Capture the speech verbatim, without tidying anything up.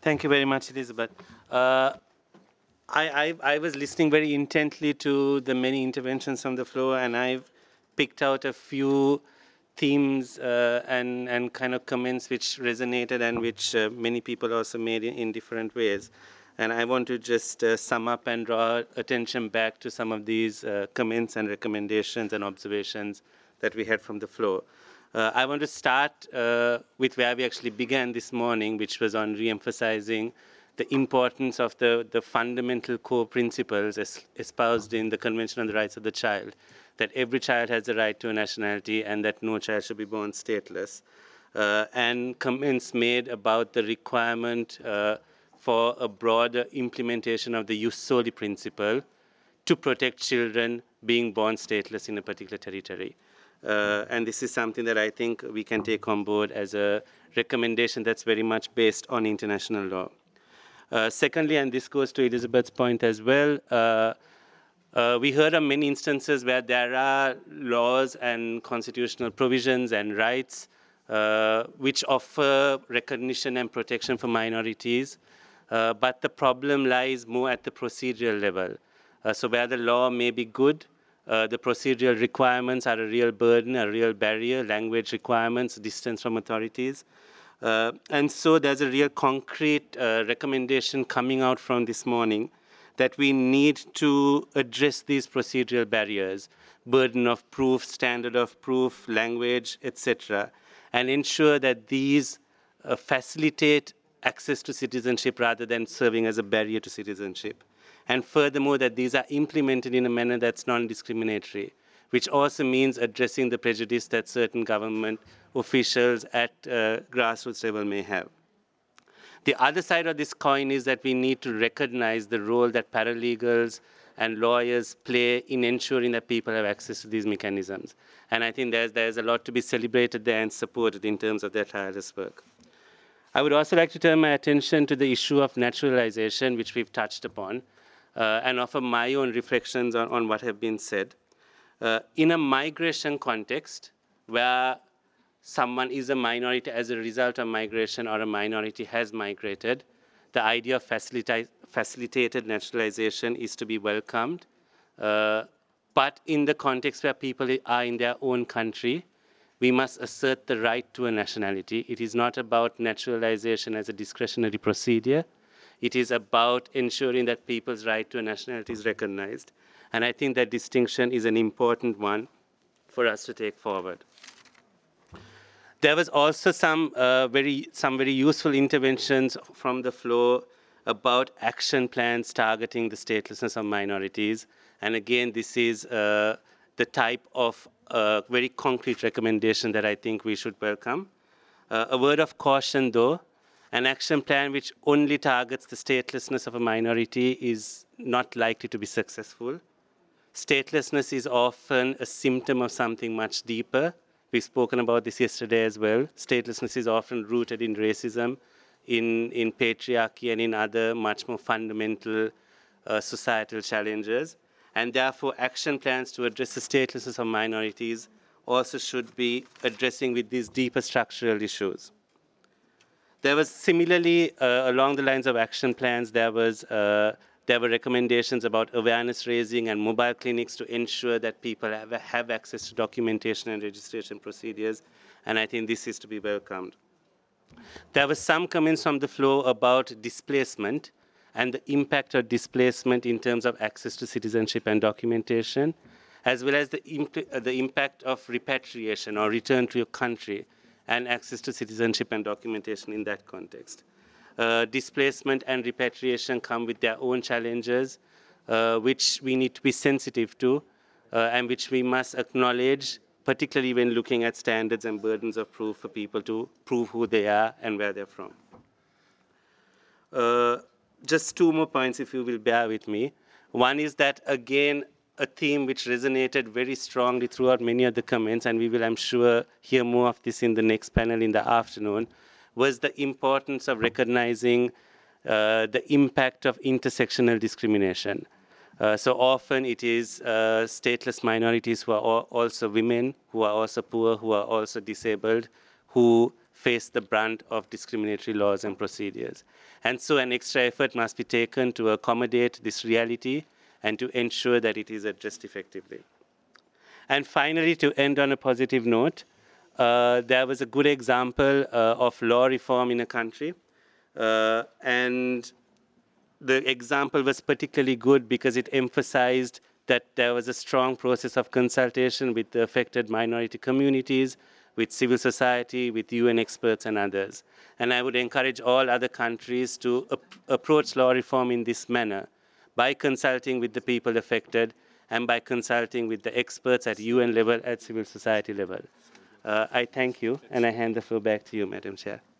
Thank you very much, Elizabeth. Uh, I, I, I was listening very intently to the many interventions on the floor, and I've picked out a few themes uh, and, and kind of comments which resonated and which uh, many people also made in, in different ways. And I want to just uh, sum up and draw attention back to some of these uh, comments and recommendations and observations that we had from the floor. Uh, I want to start uh, with where we actually began this morning, which was on re-emphasizing the importance of the, the fundamental core principles es espoused in the Convention on the Rights of the Child, that every child has the right to a nationality and that no child should be born stateless, uh, and comments made about the requirement uh, for a broader implementation of the jus soli principle to protect children being born stateless in a particular territory. Uh, and this is something that I think we can take on board as a recommendation that's very much based on international law. Uh, secondly, and this goes to Elizabeth's point as well, uh, uh, we heard of many instances where there are laws and constitutional provisions and rights uh, which offer recognition and protection for minorities, uh, but the problem lies more at the procedural level. Uh, so where the law may be good, uh, the procedural requirements are a real burden, a real barrier, language requirements, distance from authorities. Uh, and so there's a real concrete uh, recommendation coming out from this morning that we need to address these procedural barriers, burden of proof, standard of proof, language, et cetera, and ensure that these uh, facilitate access to citizenship rather than serving as a barrier to citizenship. And furthermore, that these are implemented in a manner that's non-discriminatory, which also means addressing the prejudice that certain government officials at uh, grassroots level may have. The other side of this coin is that we need to recognize the role that paralegals and lawyers play in ensuring that people have access to these mechanisms. And I think there's, there's a lot to be celebrated there and supported in terms of their tireless work. I would also like to turn my attention to the issue of naturalization, which we've touched upon, uh, and offer my own reflections on, on what have been said. Uh, in a migration context, where someone is a minority as a result of migration or a minority has migrated, the idea of facilita facilitated naturalization is to be welcomed. Uh, but in the context where people are in their own country, we must assert the right to a nationality. It is not about naturalization as a discretionary procedure. It is about ensuring that people's right to a nationality is recognized. And I think that distinction is an important one for us to take forward. There was also some uh, very some very useful interventions from the floor about action plans targeting the statelessness of minorities. And again, this is uh, the type of uh, very concrete recommendation that I think we should welcome. Uh, a word of caution, though, an action plan which only targets the statelessness of a minority is not likely to be successful. Statelessness is often a symptom of something much deeper. We've spoken about this yesterday as well. Statelessness is often rooted in racism, in, in patriarchy, and in other much more fundamental uh, societal challenges. And therefore, action plans to address the statelessness of minorities also should be addressing with these deeper structural issues. There was similarly, uh, along the lines of action plans, there was uh, there were recommendations about awareness raising and mobile clinics to ensure that people have, have access to documentation and registration procedures, and I think this is to be welcomed. There were some comments from the floor about displacement and the impact of displacement in terms of access to citizenship and documentation, as well as the, imp uh, the impact of repatriation or return to your country and access to citizenship and documentation in that context. Uh, displacement and repatriation come with their own challenges, uh, which we need to be sensitive to, uh, and which we must acknowledge, particularly when looking at standards and burdens of proof for people to prove who they are and where they're from. Uh, just two more points, if you will bear with me. One is that, again, a theme which resonated very strongly throughout many of the comments, and we will, I'm sure, hear more of this in the next panel in the afternoon, was the importance of recognizing uh, the impact of intersectional discrimination. Uh, so often it is uh, stateless minorities who are also women, who are also poor, who are also disabled, who face the brunt of discriminatory laws and procedures. And so an extra effort must be taken to accommodate this reality and to ensure that it is addressed effectively. And finally, to end on a positive note, uh, there was a good example uh, of law reform in a country. Uh, and the example was particularly good because it emphasized that there was a strong process of consultation with the affected minority communities, with civil society, with U N experts and others. And I would encourage all other countries to ap approach law reform in this manner, by consulting with the people affected and by consulting with the experts at U N level, at civil society level. Uh, I thank you, and I hand the floor back to you, Madam Chair.